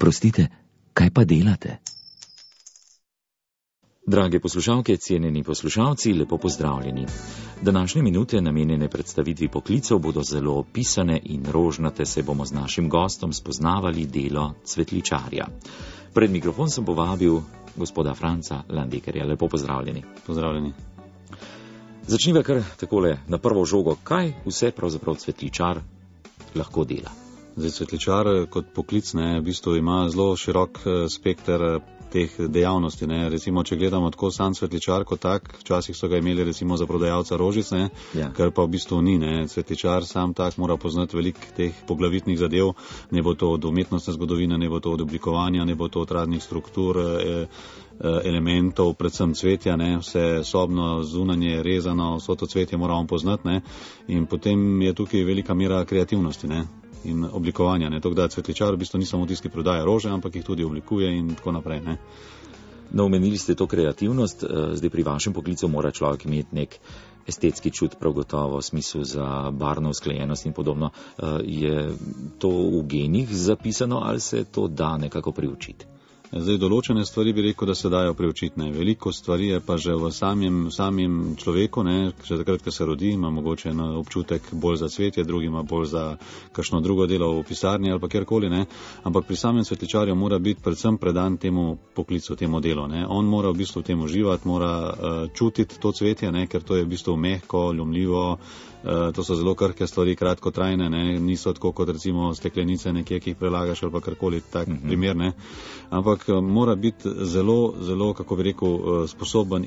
Oprostite, kaj pa delate? Drage poslušalke, cenjeni poslušalci, lepo pozdravljeni. Današnje minute, namenjene predstavitvi poklicev, bodo zelo opisane in rožnate, se bomo z našim gostom spoznavali delo cvetličarja. Pred mikrofon sem povabil gospoda Franca Landekerja. Lepo pozdravljeni. Pozdravljeni. Začniva kar takole na prvo žogo. Kaj vse pravzaprav cvetličar lahko dela? Zdaj, cvetličar kot poklic v bistvu ima zelo širok spekter teh dejavnosti. Recimo, če gledamo tako sam cvetličar kot tak, včasih so ga imeli recimo za prodajalca rožic, kar pa v bistvu ni. Cvetličar sam tak mora poznati veliko teh poglavitnih zadev, ne bo to od umetnostne zgodovine, ne bo to od oblikovanja, ne bo to od radnih struktur, elementov, predvsem cvetja, vse sobno, zunanje, rezano, vso to cvetje moramo poznati, in potem je tukaj velika mera kreativnosti, in oblikovanja. Tako da cvetličar v bistvu ni samo tisti, ki prodaja rože, ampak jih tudi oblikuje in tako naprej. No, omenili ste to kreativnost, zdaj pri vašem poklicu mora človek imeti nek estetski čut, prav gotovo, v smislu za barvno usklajenost in podobno. Je to v genih zapisano ali se to da nekako priučiti? Zdaj, določene stvari bi rekel, da se dajo priučiti. Veliko stvari je pa že v samim človeku, že takrat, ko se rodi, ima mogoče občutek bolj za cvetje, drugi ima bolj za kakšno drugo delo v pisarni ali pa kjerkoli, ampak pri samem cvetličarju mora biti predvsem predan temu poklicu, temu delu. On mora v bistvu v tem uživati, mora čutiti to cvetje, ker to je v bistvu mehko, ljumljivo. To so zelo krhke stvari, kratkotrajne, niso tako kot recimo steklenice nekje, ki jih prelagaš ali pa karkoli tak primer, ampak mora biti zelo, zelo, kako bi rekel, sposoben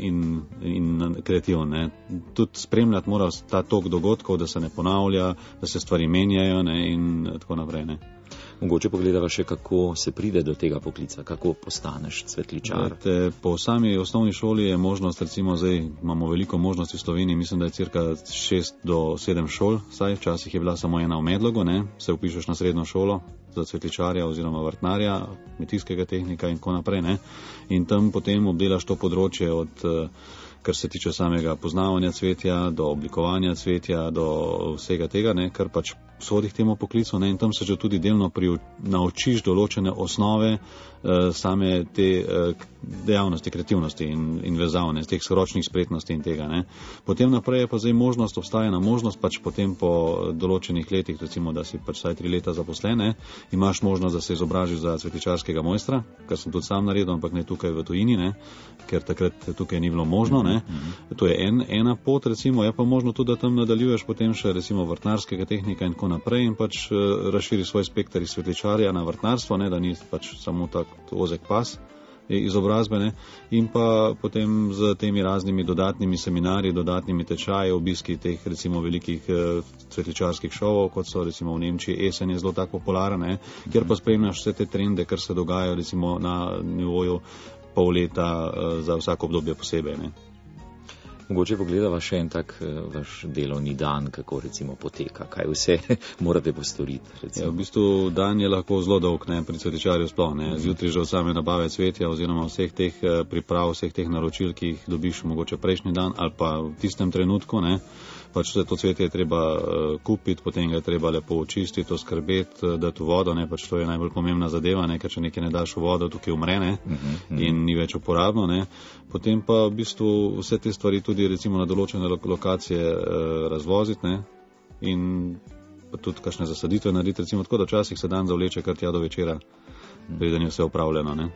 in kreativen. Tudi spremljati mora ta tok dogodkov, da se ne ponavlja, da se stvari menjajo in tako naprej. Mogoče pogledava še, kako se pride do tega poklica, kako postaneš cvetličar. Po sami osnovni šoli je možnost, recimo zdaj imamo veliko možnosti v Sloveniji, mislim, da je cirka 6 do 7 šol, saj včasih je bila samo ena v Medlogu, se vpišeš na srednjo šolo za cvetličarja oziroma vrtnarja, kmetijskega tehnika in tako naprej. In tam potem obdelaš to področje od kar se tiče samega poznavanja cvetja, do oblikovanja cvetja, do vsega tega, kar pač sodi k temu poklicu, in tam se že tudi delno naučiš določene osnove same te dejavnosti, kreativnosti in vezavne, teh ročnih spretnosti in tega. Potem naprej je pa zdaj možnost, obstaja možnost pač potem po določenih letih, recimo, da si pač vsaj 3 leta zaposlen, imaš možnost, da se izobražiš za cvetličarskega mojstra, kar sem tudi sam naredil, ampak ne tukaj v tujini, ker takrat tukaj ni bilo možno. To je ena pot, recimo, je pa možno tudi, da tam nadaljuješ potem še recimo vrtnarskega tehnika in tako naprej in pač razširi svoj spekter iz cvetličarja na vrtnarstvo, da ni pač samo tak ozek pas izobrazbe, in pa potem z temi raznimi dodatnimi seminarji, dodatnimi tečaji, obiski teh recimo velikih cvetličarskih šovov, kot so recimo v Nemčiji Essen je zelo tako popularen, kjer pa spremljaš vse te trende, kar se dogajajo recimo na nivoju pol leta za vsako obdobje posebej. Mogoče pogledava še en tak vaš delovni dan, kako recimo poteka, kaj vse morate postoriti. V bistvu dan je lahko zelo dolg, pri cvetličarju sploh. Zjutraj že od same nabave cvetja oziroma vseh teh priprav, vseh teh naročil, ki jih dobiš mogoče prejšnji dan ali pa v tistem trenutku, pač vse to cvetje je treba kupiti, potem ga je treba lepo očistiti, oskrbeti, dati v vodo, pač to je najbolj pomembna zadeva, ker če nekaj ne daš v vodo, tukaj umre, in ni več uporabno, Potem pa v bistvu vse te stvari tudi recimo na določene lokacije razvoziti, in pa tudi kakšne zasaditve narediti, recimo tako, da včasih se dan zavleče kar tja do večera, preden je vse upravljeno.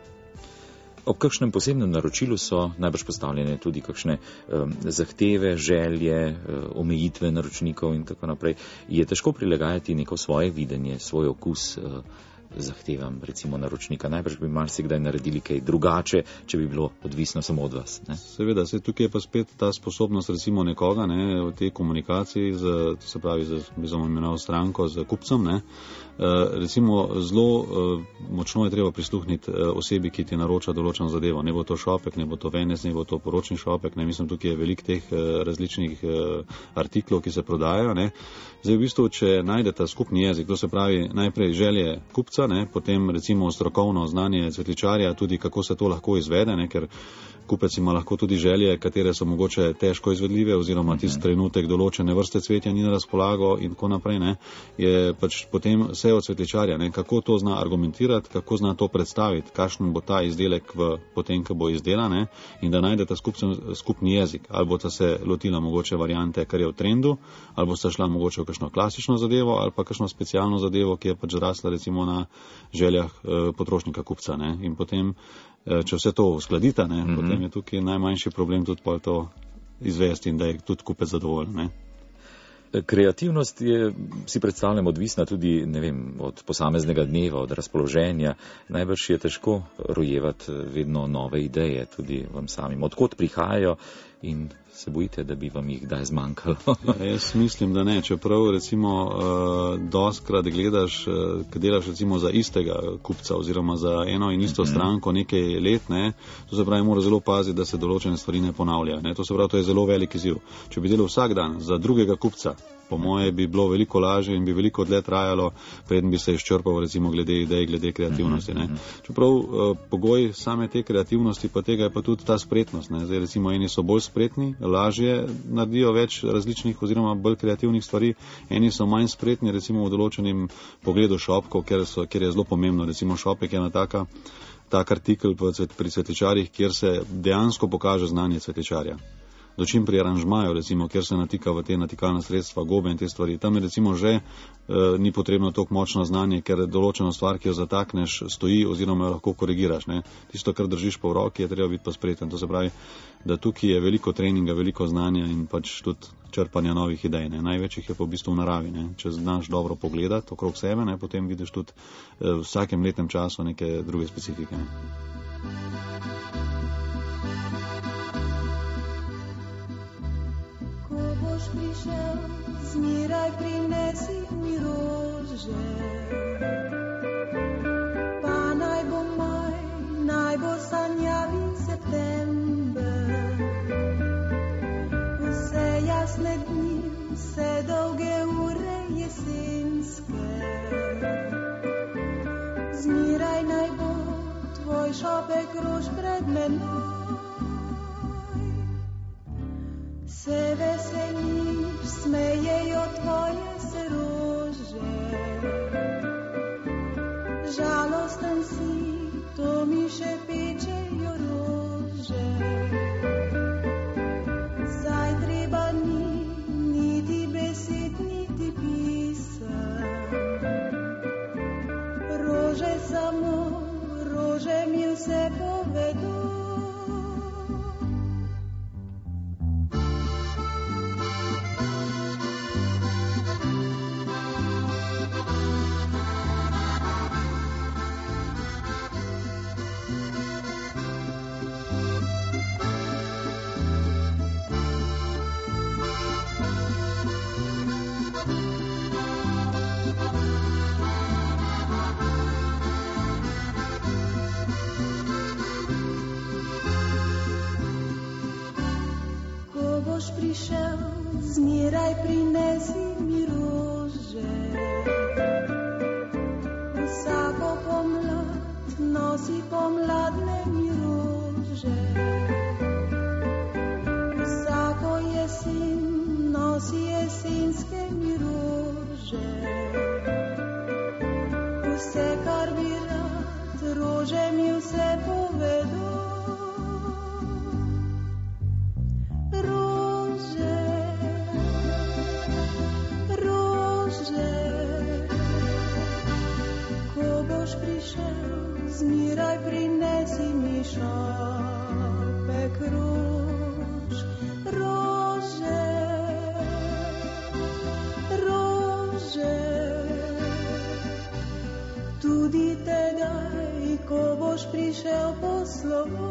Ob kakšnem posebnem naročilu so najbrž postavljene tudi kakšne zahteve, želje, omejitve naročnikov in tako naprej. Je težko prilagajati neko svoje videnje, svoj okus zahtevam recimo naročnika? Najbrž bi marsikdaj naredili kaj drugače, če bi bilo odvisno samo od vas. Seveda, tukaj je pa spet ta sposobnost recimo nekoga v tej komunikaciji se pravi bi imenoval stranko z kupcem, recimo zelo močno je treba prisluhniti osebi, ki ti naroča določeno zadevo. Ne bo to šopek, ne bo to venec, ne bo to poročni šopek, mislim, tukaj je veliko teh različnih artiklov, ki se prodajajo. Zdaj v bistvu, če najdete skupni jezik, to se pravi najprej želje kupca, kupca, ne, potem recimo strokovno znanje cvetličarja, tudi kako se to lahko izvede, ne, ker kupec ima lahko tudi želje, katere so mogoče težko izvedljive, oziroma tisti trenutek določene vrste cvetja ni na razpolago in tako naprej, ne, je pač potem vse od cvetličarja, ne, kako to zna argumentirati, kako zna to predstaviti, kakšen bo ta izdelek potem, ko bo izdelan, ne, in da najdeta skupni jezik. Ali bosta se lotila mogoče variante, kar je v trendu, ali bosta šla mogoče v kakšno klasično zadevo, ali pa kakšno specialno zadevo, ki je pač rasla recimo na željah potrošnika kupca, ne, in potem če vse to uskladita, ne, potem je tukaj najmanjši problem tudi pol to izvesti in da je tudi kupec zadovoljen. Ne. Kreativnost je, si predstavljam, odvisna tudi, ne vem, od posameznega dneva, od razpoloženja. Najbrž je težko rojevati vedno nove ideje tudi vam samim. Odkot prihajajo in se bojite, da bi vam jih kdaj zmanjkalo? Jaz mislim, da ne. Čeprav recimo dostkrat gledaš, ko delaš recimo za istega kupca oziroma za eno in isto stranko nekaj let, ne, to se pravi, mora zelo paziti, da se določene stvari ne ponavljajo. Ne. To se pravi, to je zelo velik izziv. Če bi delal vsak dan za drugega kupca, po moje bi bilo veliko lažje in bi veliko dlje trajalo, preden bi se izčrpal recimo glede idej, glede kreativnosti. Ne. Čeprav pogoj same te kreativnosti pa tega je pa tudi ta spretnost. Ne. Zdaj recimo eni so bolj spretni, lažje naredijo več različnih oziroma bolj kreativnih stvari, eni so manj spretni, recimo v določenem pogledu šopkov, kjer je zelo pomembno. Recimo šopek je ena tak artikel pri cvetličarjih, kjer se dejansko pokaže znanje cvetličarja. Dočim pri aranžmaju, recimo, kjer se natika v te natikalna sredstva, gobe in te stvari. Tam je recimo že ni potrebno toliko močno znanje, ker določeno stvar, ki jo zatakneš, stoji oziroma jo lahko korigiraš. Ne. Tisto, kar držiš po roki, je treba biti pa spreten. To se pravi, da tukaj je veliko treninga, veliko znanja in pač tudi črpanja novih idej. Ne. Največ jih je pa v bistvu v naravi. Ne. Če znaš dobro pogledati okrog sebe, ne, potem vidiš tudi v vsakem letnem času neke druge specifike. Ne. Prišel, zmiraj prinesi mi rože. Pa naj bo maj, naj bo sanjavi september. Vse jasne dni, vse dolge ure jesenske. Zmiraj naj bo tvoj šopek rož pred menoj. Se veseliš, smejejo tvoje se rože. Žalosten si, to mi še pečejo rože. Zdaj treba ni, niti besed, niti pisem. Rože samo, rože mi vse povedo. Prišel, zmiraj prinesi mi rože. Vsako pomlad nosi pomladne mi rože. Vsako jesen nosi jesenske mi rože. Vse, kar bi rad, rože mi vse povedo. Zmiraj prinesi mi šopek rož. Rože, rože, tudi tedaj, ko boš prišel po slovo.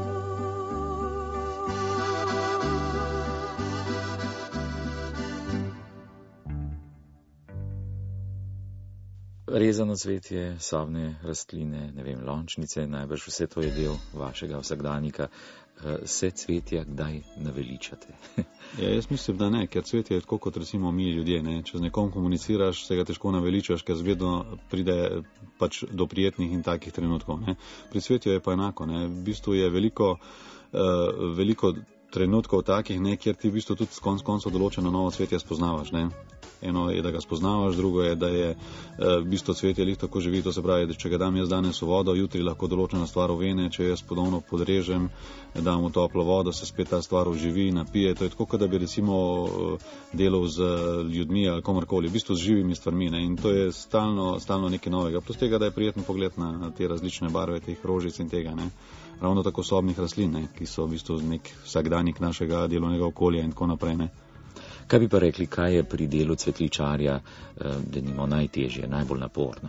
Rezano cvetje, sadne rastline, ne vem, lončnice, najbrž vse to je del vašega vsakdanjika. Se cvetja kdaj naveličate? Ja, jaz mislim, da ne, ker cvetje je tako kot recimo mi ljudje. Ne. Če z nekom komuniciraš, se ga težko naveličaš, ker vedno pride pač do prijetnih in takih trenutkov. Ne. Pri cvetju je pa enako. Ne. V bistvu je veliko trenutkov takih, ne, kjer ti v bistvu tudi konec koncev določeno novo cvetje spoznavaš. Ne. Eno je, da ga spoznavaš, drugo je, da je v bistvu cvetje lih tako živi, to se pravi, da če ga dam jaz danes v vodo, jutri lahko določena stvar uvene, če jaz ponovno podrežem, dam v toplo vodo, se spet ta stvar oživi, napije. To je tako, kot da bi recimo delal z ljudmi ali komorkoli, v bistvu z živimi stvarmi, ne. In to je stalno nekaj novega. Plus tega, da je prijeten pogled na te različne barve, teh rožic in tega, ne. Ravno tako sobnih rastlin, ne, ki so v bistvu nek vsakdanjik našega delovnega okolja in tako naprej, ne. Kaj bi pa rekli, kaj je pri delu cvetličarja, denimo, najtežje, najbolj naporno?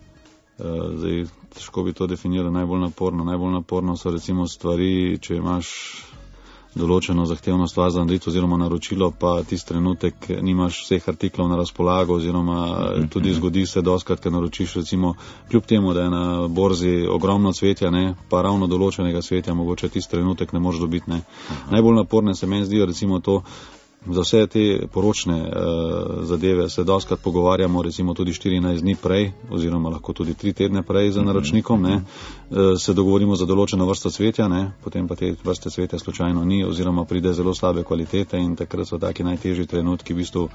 Zdaj, težko bi to definiral, najbolj naporno. Najbolj naporno so recimo stvari, če imaš določeno zahtevno stvar za narediti oziroma naročilo, pa tisti trenutek nimaš vseh artiklov na razpolago oziroma tudi zgodi se dostkrat, ker naročiš recimo, kljub temu, da je na borzi ogromno cvetja, ne, pa ravno določenega cvetja mogoče tisti trenutek ne moreš dobiti. Ne. Najbolj naporne se meni zdijo recimo to, za vse te poročne zadeve se dostkrat pogovarjamo recimo tudi 14 dni prej oziroma lahko tudi 3 tedne prej za naročnikom, ne, se dogovorimo za določeno vrsto cvetja, ne, potem pa te vrste cvetja slučajno ni oziroma pride zelo slabe kvalitete in takrat so taki najtežji trenutki v bistvu,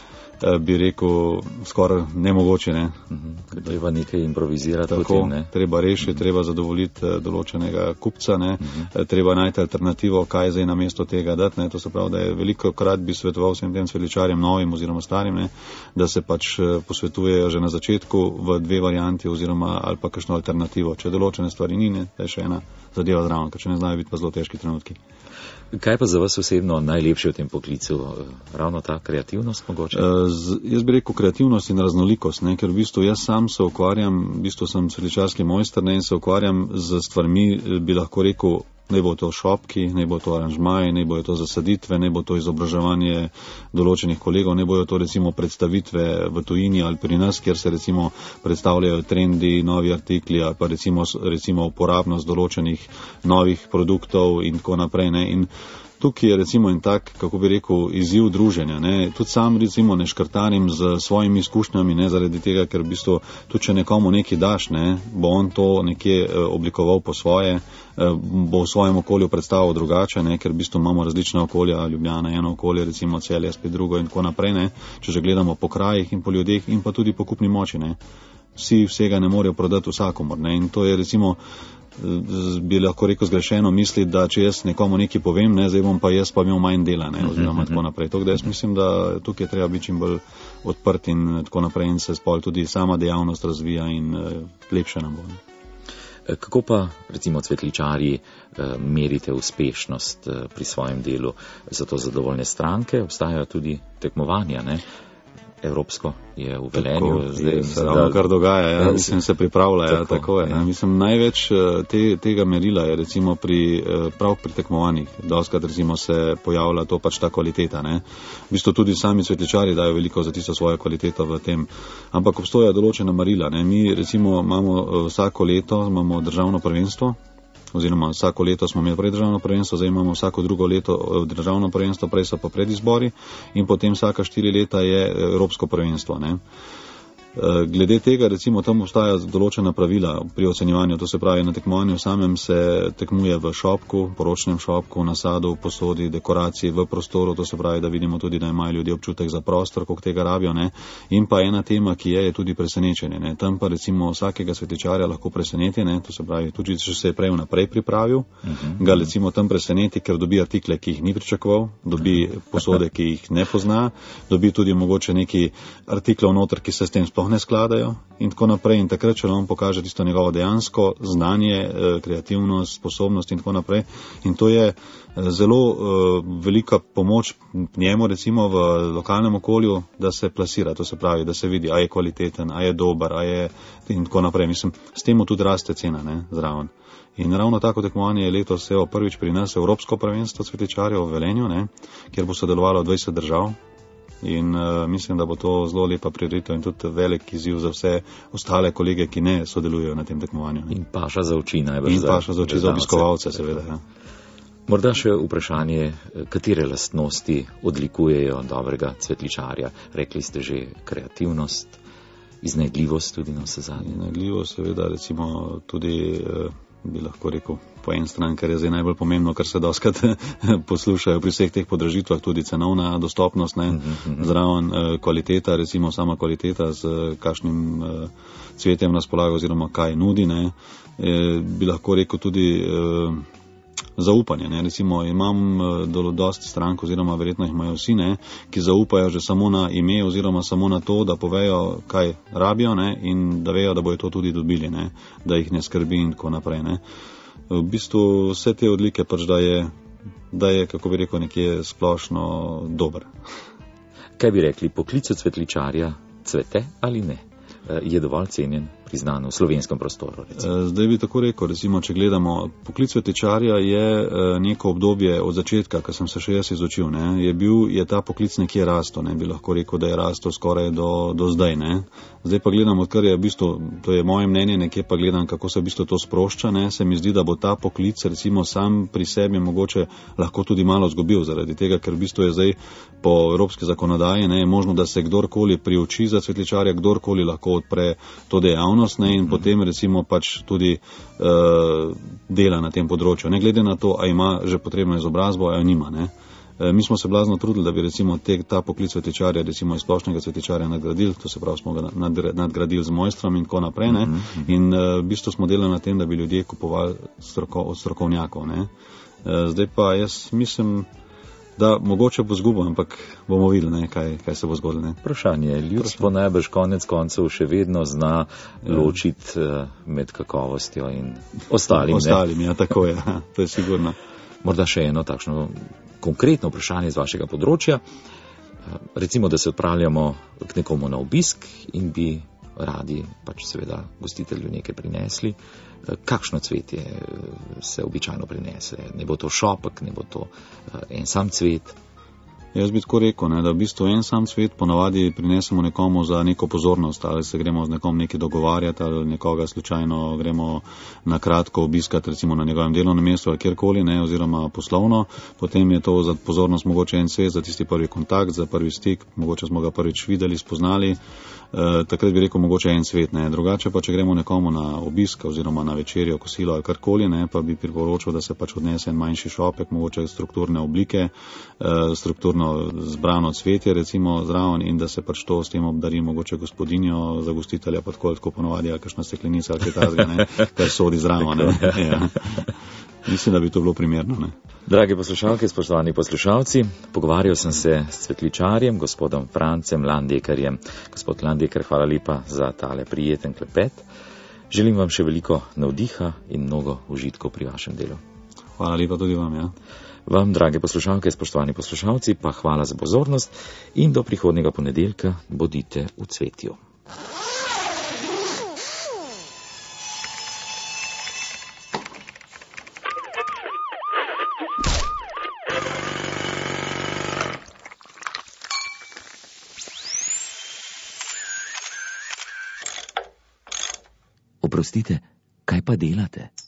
bi rekel, skoraj nemogoče, ne. Treba nekaj improvizirati. Tako, potem, ne. Treba rešiti, treba zadovoljiti določenega kupca, ne. Treba najti alternativo, kaj zdaj na mesto tega dati, ne. To se pravi, da je veliko krat bi svetoval vsem tem cvetličarjem, novim oziroma starim, ne, da se pač posvetujejo že na začetku v 2 varianti oziroma ali pa kakšno alternativo. Če določene stvari ni, ne, da je še ena zadeva zraven, ker če ne znajo biti pa zelo težki trenutki. Kaj pa za vas osebno najlepše v tem poklicu? Ravno ta kreativnost mogoče? Jaz bi rekel kreativnost in raznolikost, ne, ker v bistvu jaz sam se ukvarjam, v bistvu sem cvetličarski mojster, ne, in se ukvarjam z stvarmi, bi lahko rekel, naj bo to šopki, naj bo to aranžmaji, naj bo to zasaditve, naj bo to izobraževanje določenih kolegov, naj bojo to recimo predstavitve v tujini ali pri nas, kjer se recimo predstavljajo trendi, novi artikli ali pa recimo uporabnost določenih novih produktov in tako naprej, ne. In tukaj je recimo en tak, kako bi rekel, izziv druženja, ne. Tudi sam recimo ne škrtarim z svojimi izkušnjami, ne, zaradi tega, ker v bistvu tudi če nekomu nekaj daš, ne, bo on to nekje oblikoval po svoje, bo v svojem okolju predstavil drugače, ne, ker v bistvu imamo različna okolja, Ljubljana eno okolje, recimo Celje spet drugo in tako naprej, ne, če že gledamo po krajih in po ljudeh in pa tudi po kupni moči, ne. Vsi vsega ne morejo prodati vsakomor, ne, in to je recimo, bi lahko rekel zgrešeno misli, da če jaz nekomu nekaj povem, ne, zdaj bom pa jaz pa imel manj dela, ne, oziroma tako naprej. Tako da jaz mislim, da tukaj je treba biti čim bolj odprt in tako naprej in se spol tudi sama dejavnost razvija in lepše nam bo. Kako pa recimo cvetličarji merite uspešnost pri svojem delu? So to zadovoljne stranke? Obstajajo tudi tekmovanja, ne? Evropsko je v Velenju. Zdaj se ravno kar dogaja, ja, mislim, se pripravlja, ja, tako je. Ja. Mislim, največ tega merila je recimo prav pri tekmovanjih. Dostkrat recimo se pojavlja to pač ta kvaliteta, ne. V bistvu tudi sami cvetličarji dajo veliko za tisto svojo kvaliteto v tem. Ampak obstoja določena merila, ne. Mi recimo imamo vsako leto državno prvenstvo, oziroma vsako leto smo imeli preddržavno prvenstvo, zdaj imamo vsako drugo leto državno prvenstvo, prej so pa predizbori in potem vsaka 4 leta je evropsko prvenstvo, ne. Glede tega recimo tam obstaja določena pravila pri ocenjevanju, to se pravi na tekmovanju samem se tekmuje v šopku, poročnem šopku, nasadu, posodi, dekoraciji v prostoru, to se pravi, da vidimo tudi, da imajo ljudje občutek za prostor, koliko tega rabijo, ne. In pa ena tema, ki je tudi presenečenje, ne. Tam pa recimo vsakega cvetličarja lahko preseneti, ne, to se pravi, tudi če se je prej vnaprej pripravil, ga recimo tam preseneti, ker dobi artikle, ki jih ni pričakoval, dobi posode, ki jih ne pozna, dobi tudi mogoče neki artiklov noter, ki se s tem sploh ne skladajo in tako naprej in takrat, če nam pokaže tisto njegovo dejansko znanje, kreativnost, sposobnost in tako naprej. In to je zelo velika pomoč njemu recimo v lokalnem okolju, da se plasira, to se pravi, da se vidi, a je kvaliteten, a je dober, a je in tako naprej. Mislim, s tem tudi raste cena, ne, zraven. In ravno tako tekmovanje je letos prvič pri nas Evropsko prvenstvo cvetličarjev v Velenju, ne, kjer bo sodelovalo 20 držav. In mislim, da bo to zelo lepa prireditev in tudi velik izziv za vse ostale kolege, ki ne sodelujejo na tem tekmovanju. In paša za oči najbolj. In paša za oči za obiskovalce, seveda. Ja. Morda še vprašanje, katere lastnosti odlikujejo dobrega cvetličarja? Rekli ste že kreativnost, iznajdljivost tudi na vse zadnje. Iznajdljivost, seveda, recimo tudi, bi lahko rekel, po en stran, kar je zdaj najbolj pomembno, kar se doskrat poslušajo pri vseh teh podražitvah, tudi cenovna dostopnost, ne, zraven kvaliteta, recimo sama kvaliteta z kakšnim cvetjem na razpolago oziroma kaj nudi, ne, bi lahko rekel tudi zaupanje, ne, recimo imam dosti strank oziroma verjetno jih imajo vsi, ne, ki zaupajo že samo na ime oziroma samo na to, da povejo, kaj rabijo, ne, in da vejo, da bojo to tudi dobili, ne, da jih ne skrbi in tako naprej, ne. V bistvu vse te odlike pač, da je, kako bi rekel, nekje splošno dober. Kaj bi rekli, poklic cvetličarja cvete ali ne? Je dovolj cenjen, priznan v slovenskem prostoru? Recimo. Zdaj bi tako rekel, recimo, če gledamo, poklic cvetličarja je neko obdobje od začetka, ko sem se še jaz izučil, ne, je ta poklic nekje rastel, ne, bi lahko rekel, da je rastel skoraj do zdaj, ne. Zdaj pa gledam, odkar je v bistvu, to je moje mnenje, nekje pa gledam, kako se v bistvu to sprošča, ne, se mi zdi, da bo ta poklic recimo sam pri sebi mogoče lahko tudi malo zgubil, zaradi tega, ker v bistvu je zdaj po evropski zakonodaji, ne, možno, da se kdorkoli priuči za cvetličarja, kdorkoli lahko odpre to dejavnost, ne, in potem recimo pač tudi dela na tem področju. Ne glede na to, a ima že potrebno izobrazbo, a jo nima, ne. Mi smo se blazno trudili, da bi recimo ta poklic cvetličarja, recimo iz splošnega cvetličarja nadgradili, to se pravi, smo ga nadgradili z mojstrom in tako naprej, ne. In v bistvu smo delali na tem, da bi ljudje kupovali od strokovnjakov, ne. Zdaj pa jaz mislim, da mogoče bo zgubo, ampak bomo videli, ne, kaj se bo zgodilo. Ne. Vprašanje. Ljudstvo najbrž konec koncev še vedno zna ločiti med kakovostjo in ostalim. Ja, tako je, to je sigurno. Morda še eno takšno konkretno vprašanje z vašega področja. Recimo, da se odpravljamo k nekomu na obisk in bi radi pač seveda gostitelju nekaj prinesli. Kakšno cvetje se običajno prinese? Ne bo to šopek, ne bo to en sam cvet? Jaz bi tako rekel, ne, da v bistvu en sam cvet ponavadi prinesemo nekomu za neko pozornost, ali se gremo z nekom nekaj dogovarjati, ali nekoga slučajno gremo na kratko obiskati, recimo na njegovem delovnem mestu ali kjerkoli, ne, oziroma poslovno. Potem je to za pozornost mogoče en cvet, za tisti prvi kontakt, za prvi stik, mogoče smo ga prvič videli, spoznali. Takrat bi rekel mogoče en cvet, ne. Drugače pa, če gremo nekomu na obisk oziroma na večerjo, kosilo ali karkoli, ne, pa bi priporočil, da se pač odnese en manjši šopek, mogoče strukturne oblike, strukturno zbrano cvetje recimo zraven in da se pač to s tem obdari mogoče gospodinjo za gostitelja, pa tako ponovadi, ali kakšna steklenica ali kaj takega, ne, kar sodi zraven, ne. Ja. Mislim, da bi to bilo primerno, ne. Dragi poslušalke, spoštovani poslušalci, pogovarjal sem se s cvetličarjem, gospodom Francem Landekerjem. Gospod Landeker, hvala lepa za tale prijeten klepet. Želim vam še veliko navdiha in mnogo užitkov pri vašem delu. Hvala lepa tudi vam, ja. Vam, drage poslušalke, spoštovani poslušalci, pa hvala za pozornost in do prihodnjega ponedeljka bodite v cvetju. Oprostite, kaj pa delate?